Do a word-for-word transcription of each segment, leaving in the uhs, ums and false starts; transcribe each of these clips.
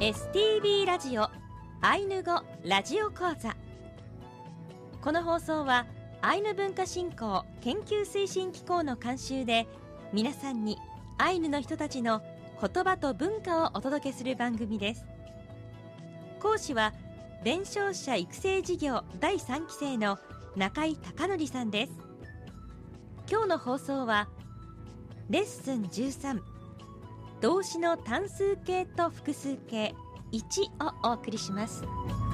エスティービー ラジオアイヌ語ラジオ講座。この放送はアイヌ文化振興研究推進機構の監修で、皆さんにアイヌの人たちの言葉と文化をお届けする番組です。講師は伝承者育成事業だいさんきせいの中井貴則さんです。今日の放送はレッスンじゅうさん、動詞の単数形と複数形いちをお送りします。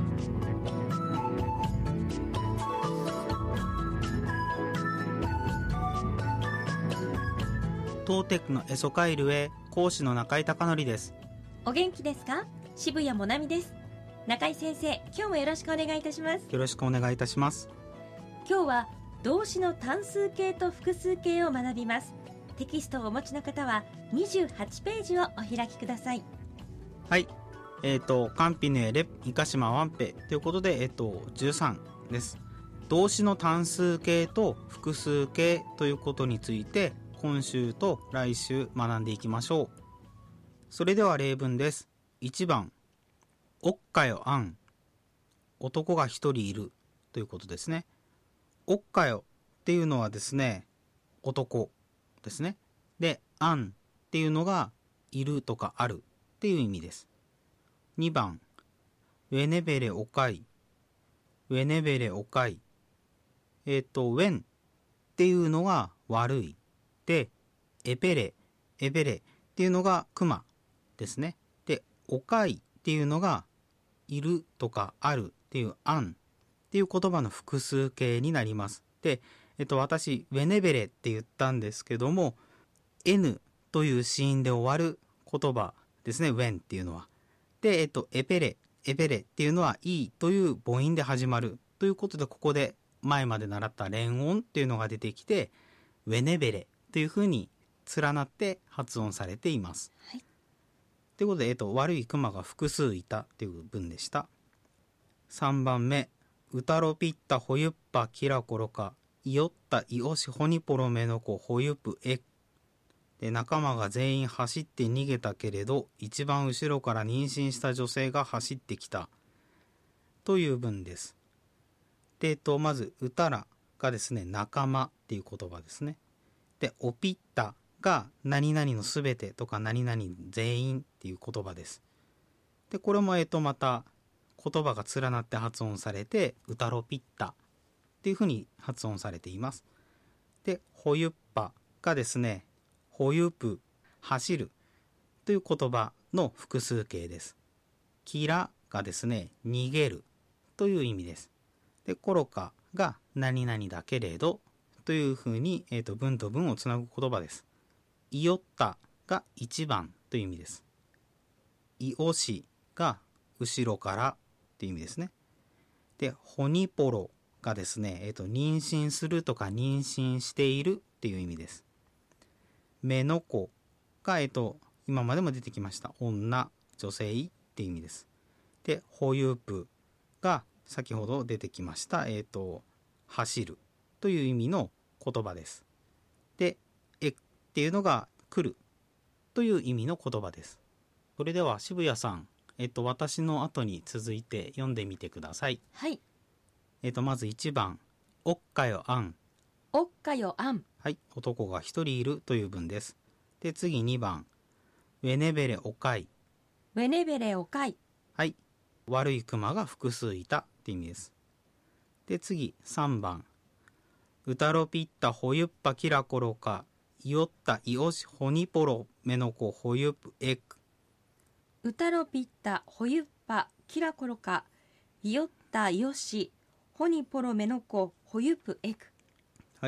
トーテックのエソカイルへ、講師の中井貴則です。 お元気ですか？渋谷もなみです。中井先生、今日もよろしくお願いいたします。 よろしくお願いいたします。 今日は動詞の単数形と複数形を学びます。テキストをお持ちの方はにじゅうはちページをお開きください。 はい、えっ、ー、とカンピネレイカシマワンペということで、えっ、ー、とじゅうさんです。動詞の単数形と複数形ということについて、今週と来週学んでいきましょう。それでは例文です。いちばん、おっかよあん、男が一人いるということですね。おっかよっていうのはですね、男ですね。で、あんっていうのがいるとかあるっていう意味です。にばん、ウェネベレオカイ、ウェネベレオカイ。えっと、ウェンっていうのが悪い。で、エペレ、エペレっていうのがクマですね。で、オカイっていうのがいるとかあるっていうあんっていう言葉の複数形になります。で、えっと、私、ウェネベレって言ったんですけども、N という子音で終わる言葉ですね、ウェンっていうのは。で、えっと、エペレ、エペレっていうのは E という母音で始まるということで、ここで前まで習った連音っていうのが出てきて、ウェネベレというふうに連なって発音されています。はい。ということで、えっと、悪いクマが複数いたという文でした。さんばんめ、ウタロピッタホユッパキラコロカイヨッタイオシホニポロメノコホユプエ。で、仲間が全員走って逃げたけれど、一番後ろから妊娠した女性が走ってきたという文です。で、えっと、まずウタラがですね、仲間っていう言葉ですね。で、オピッタが何々のすべてとか何々全員っていう言葉です。で、これもえっとまた言葉が連なって発音されて、ウタロピッタっていうふうに発音されています。で、ホユッパがですね、ホユプ、走るという言葉の複数形です。キラがですね、逃げるという意味です。で、コロカが何々だけれどというふうに、えーと、文と文をつなぐ言葉です。イヨッタが一番という意味です。イオシが後ろからという意味ですね。で、ホニポロがですね、えーと、妊娠するとか妊娠しているっていう意味です。メノコが、えっと、今までも出てきました。女、女性っていう意味です。で、ホユープが先ほど出てきました。えっと、走るという意味の言葉です。で、えっていうのが来るという意味の言葉です。それでは渋谷さん、えっと、私の後に続いて読んでみてください。 はい。 えっと、まずいちばん、おっかよあん。 おっかよあん。 はい、男が一人いるという文です。で、次にばん、ウェネベレオカイ。 ウェネベレオカイ。 はい、悪いクマが複数いたって意味です。で、次さんばん、ウタロピッタホユッパキラコロカイヨッタイオシホニポロメノコホユップエク。 ウタロピッタホユッパキラコロカイヨッタイオシホニポロメノコホユップエク。 はい。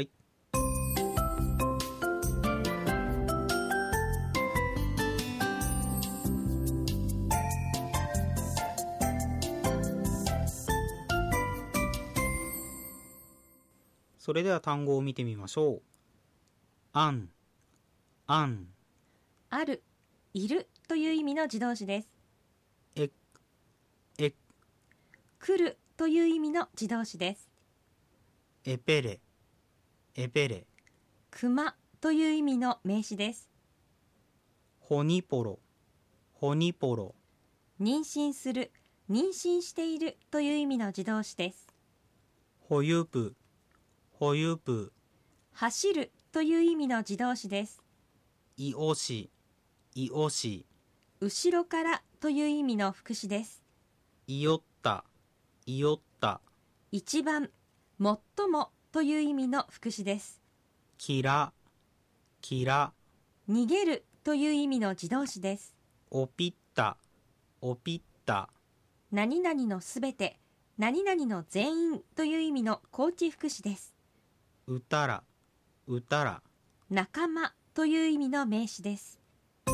それでは単語を見てみましょう。あん、あん。 ある、いるという意味の自動詞です。 え、え。 来るという意味の自動詞です。 エペレ、エペレ。 熊という意味の名詞です。 ホニポロ、ホニポロ。 妊娠する、妊娠しているという意味の自動詞です。 保有部、保有部。 走るという意味の自動詞です。 いおし、いおし。 後ろからという意味の副詞です。 いよった、いよった。 一番、最もという意味の副詞です。 きら、きら。 逃げるという意味の自動詞です。 おぴった、おぴった。 何々のすべて、何々の全員という意味の高知副詞です。 うたら、うたら。 仲間という意味の名詞です。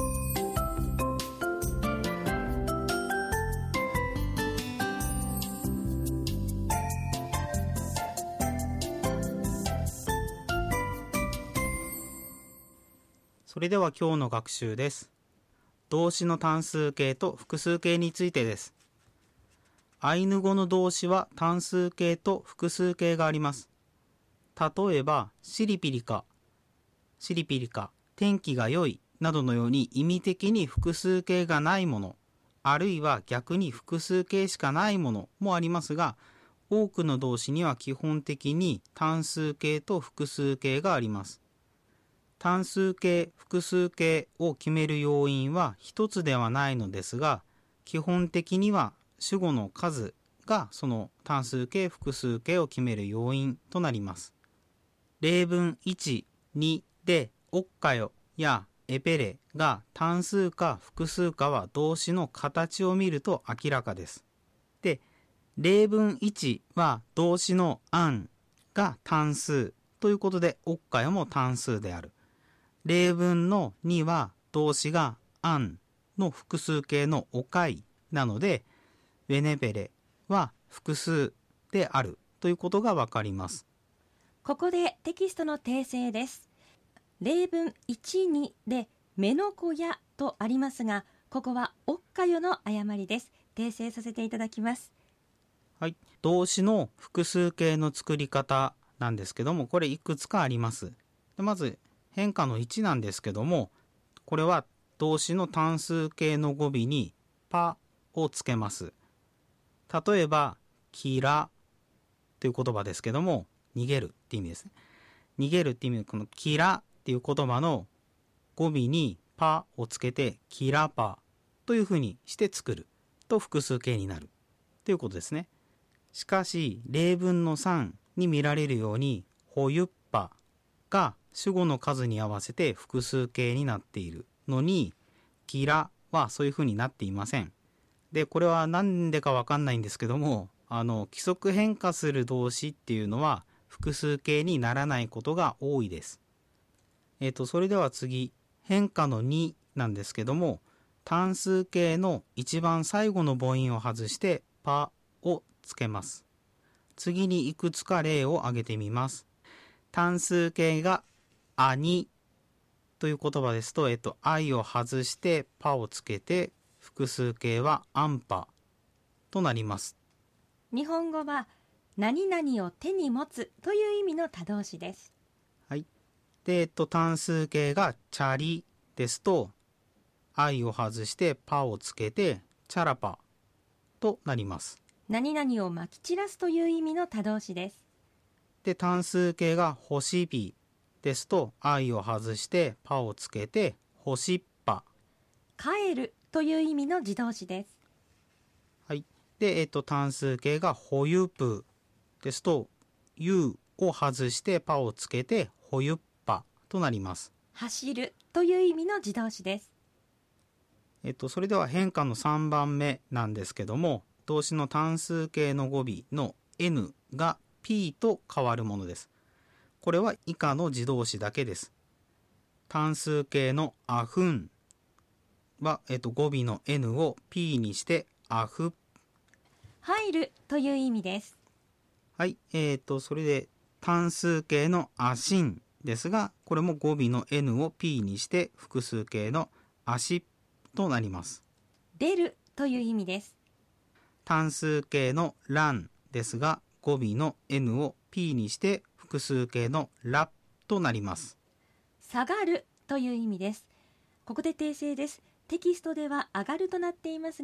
それでは今日の学習です。動詞の単数形と複数形についてです。アイヌ語の動詞は単数形と複数形があります。例えば、シリピリカ、シリピリカ、天気が良いなどのように意味的に複数形がないもの、あるいは逆に複数形しかないものもありますが、多くの動詞には基本的に単数形と複数形があります。単数形、複数形を決める要因は一つではないのですが、基本的には主語の数がその単数形、複数形を決める要因となります。例文いち、にでおっかよやエペレが単数か複数かは動詞の形を見ると明らかです。で、例文いちは動詞のアンが単数ということでおっかよも単数である。例文のには動詞がアンの複数形のおかいなので、ウェネペレは複数であるということがわかります。 ここでテキストの訂正です。例文いち、にで目の子やとありますが、ここはおっかよの誤りです。訂正させていただきます。 はい、動詞の複数形の作り方なんですけども、これいくつかあります。でまず変化のいちなんですけども、これは動詞の単数形の語尾にパをつけます。例えば、きらという言葉ですけども、逃げるって意味ですね。逃げるって意味のこのきらっていう言葉の語尾にパをつけて、きらパというふうにして作ると複数形になるということですね。しかし、例文のさんに見られるように、ほゆっぱが主語の数に合わせて複数形になっているのに、きらはそういうふうになっていません。で、これは何でかわかんないんですけども、あの、規則変化する動詞っていうのは複数形にならないことが多いです。えっと、それでは次、変化のになんですけども、単数形の一番最後の母音を外してパをつけます。次にいくつか例を挙げてみます。単数形があにという言葉ですと、えっと、愛を外してパをつけて、複数形はアンパとなります。 日本語は何々を手に持つという意味の他動詞です。 はい。で、えっと、単数形がチャリですと、愛を外してパをつけて、チャラパとなります。 何々をまき散らすという意味の他動詞です。 で、単数形がほしびですと、愛を外してパをつけて、ほしっぱ。 帰るという意味の自動詞です。 はい。で、えっと、単数形がほゆぷですと、ゆを外してパをつけて、ほゆっぱとなります。 走るという意味の自動詞です。 えっと、それでは変化のさんばんめなんですけども、動詞の単数形の語尾の N が P と変わるものです。これは以下の自動詞だけです。単数形のあふんは、えっと、語尾の N を P にしてあふ。 入るという意味です。 はい、えっと、それで単数形のあしんですが、これも語尾の N を P にして複数形のあしとなります。 出るという意味です。 単数形のらんですが、語尾の N を P にして複数形のらとなります。 下がるという意味です。ここで訂正です。テキストでは上がるとなっていますが、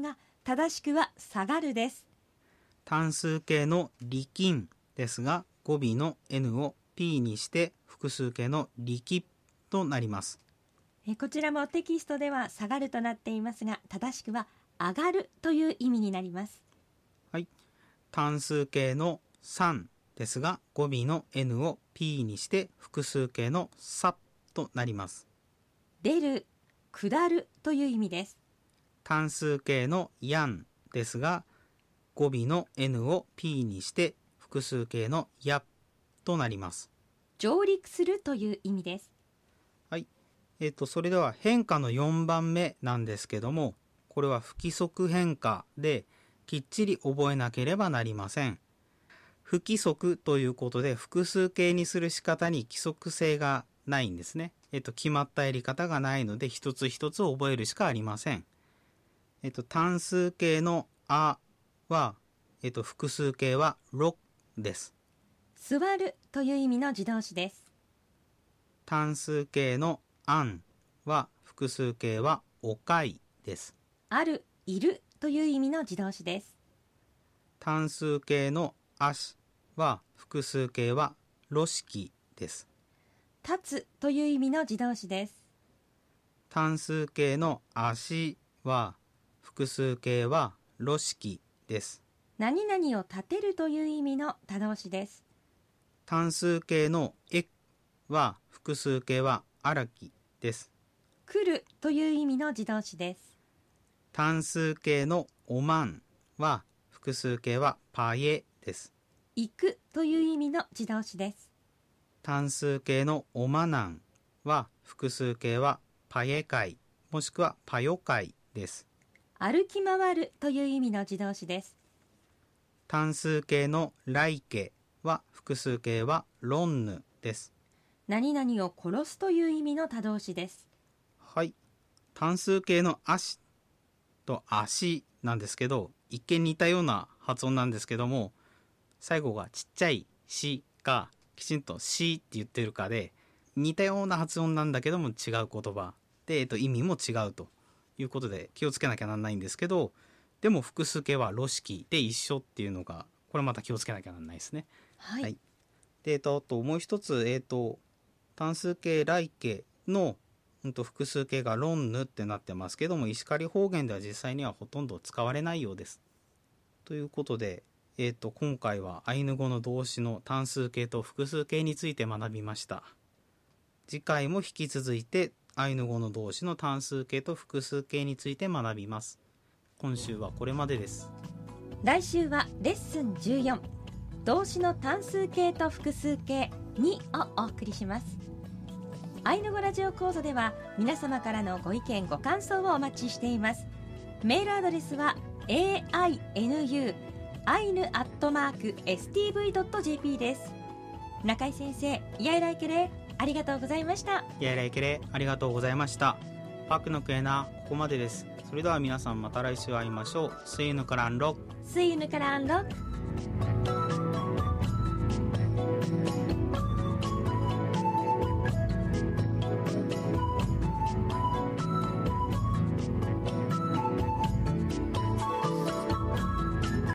正しくは下がるです。 単数形の力ですが、語尾の N を P にして複数形の力となります。 えこちらもテキストでは下がるとなっていますが、正しくは上がるという意味になります。 はい。単数形のさんですが、語尾の N を P にして複数形のさとなります。 出る、下るという意味です。 単数形のやんですが、語尾の N を P にして複数形のやとなります。 上陸するという意味です。 はい。えっと、それでは変化のよんばんめなんですけども、これは不規則変化できっちり覚えなければなりません。不規則ということで複数形にする仕方に規則性がないんですね。えっと、決まったやり方がないので一つ一つ覚えるしかありません。えっと、単数形のあは、えっと、複数形はろです。 座るという意味の自動詞です。 単数形のあんは複数形はおかいです。 ある、いるという意味の自動詞です。 単数形のあしは複数形はろしきです。 立つという意味の自動詞です。 単数形のあしは複数形はろしきです。 何々を立てるという意味の他動詞です。 単数形のえは複数形はあらきです。 来るという意味の自動詞です。 単数形のおまんは複数形はパエです。 行くという意味の自動詞です。 単数形のおまなんは複数形はパエカイもしくはパヨカイです。 歩き回るという意味の自動詞です。 単数形のライケは複数形はロンヌです。 何々を殺すという意味の他動詞です。 はい。単数形のアシとアシなんですけど、一見似たような発音なんですけども、最後がちっちゃいしがきちんとしって言ってるかで、似たような発音なんだけども違う言葉で、えっと、意味も違うということで気をつけなきゃなんないんですけど、でも複数形はロ式で一緒っていうのが、これまた気をつけなきゃなんないですね。 はい。 はい、で、えっと、あともう一つ、えっと、単数形来形の、うん、と複数形がロンヌってなってますけども、石狩方言では実際にはほとんど使われないようです。ということで、えっと、今回はアイヌ語の動詞の単数形と複数形について学びました。次回も引き続いてアイヌ語の動詞の単数形と複数形について学びます。今週はこれまでです。 来週はレッスンじゅうよん、動詞の単数形と複数形にをお送りします。アイヌ語ラジオ講座では皆様からのご意見ご感想をお待ちしています。メールアドレスは エーアイエヌユー アイヌ アットマーク エスティーブイ ドット ジェーピー です。中井先生、イヤイライケレありがとうございました。 イヤイライケレありがとうございました。パクのクエナここまでです。それでは皆さんまた来週会いましょう。スイヌカランロスイヌカランロ